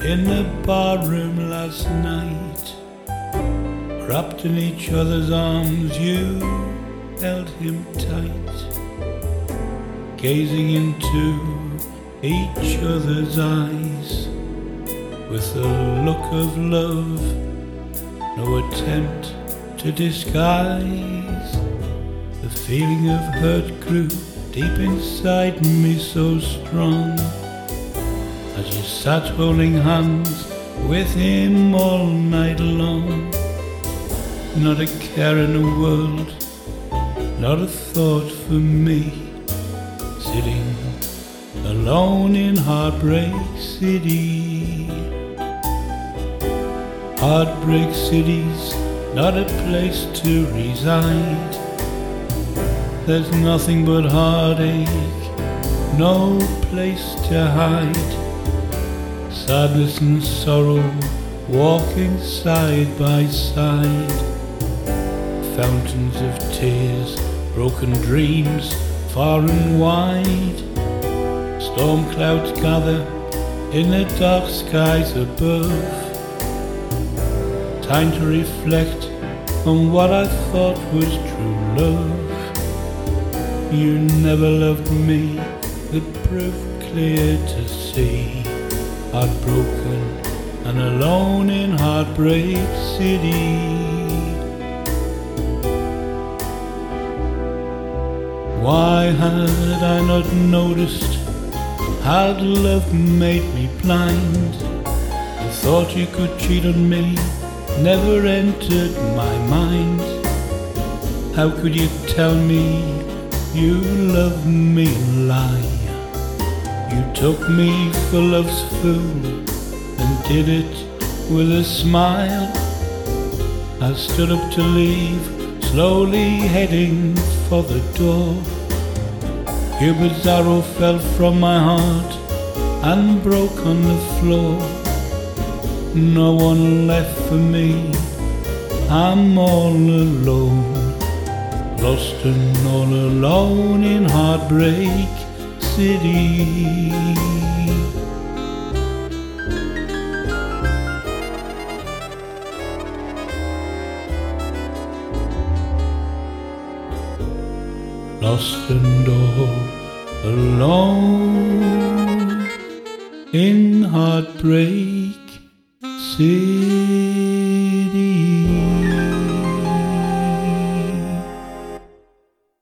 in the barroom last night. Wrapped in each other's arms, you held him tight, gazing into each other's eyes with a look of love, no attempt to disguise. The feeling of hurt grew deep inside me so strong, as you sat holding hands with him all night long. Not a care in the world, not a thought for me, sitting alone in Heartbreak City. Heartbreak City's not a place to reside. There's nothing but heartache, no place to hide. Sadness and sorrow walking side by side. Fountains of tears, broken dreams far and wide. Storm clouds gather in the dark skies above. Time to reflect on what I thought was true love. You never loved me, the proof clear to see. Heartbroken and alone in Heartbreak City. Why had I not noticed? Had love made me blind? The thought you could cheat on me never entered my mind. How could you tell me you loved me and lie? You took me for love's fool and did it with a smile. I stood up to leave, slowly heading for the door. Cupid's arrow fell from my heart and broke on the floor. No one left for me, I'm all alone, lost and all alone in Heartbreak City. Lost and all alone in Heartbreak City.